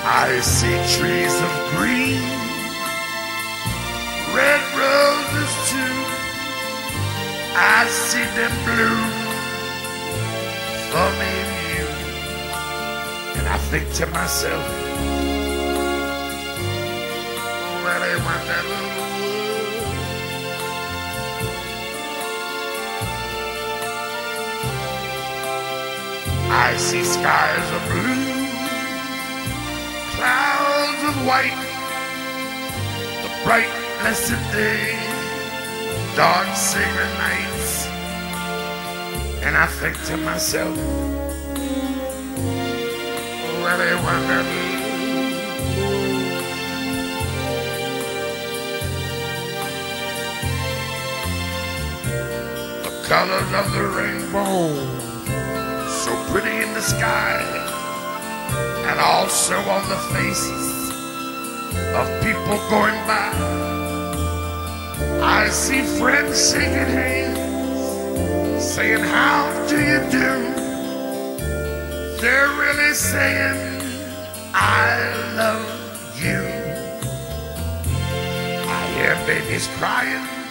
I see trees of green, red roses too. I see them bloom for me and you. And I think to myself, well, they want that little wood. I see skies of blue, clouds of white, the bright blessed day, dark sacred nights. And I think to myself, well, they wonder the colors of the rainbow, so pretty in the sky, and also on the faces of people going by. I see friends shaking hands, saying, how do you do? They're really saying, I love you. I hear babies crying,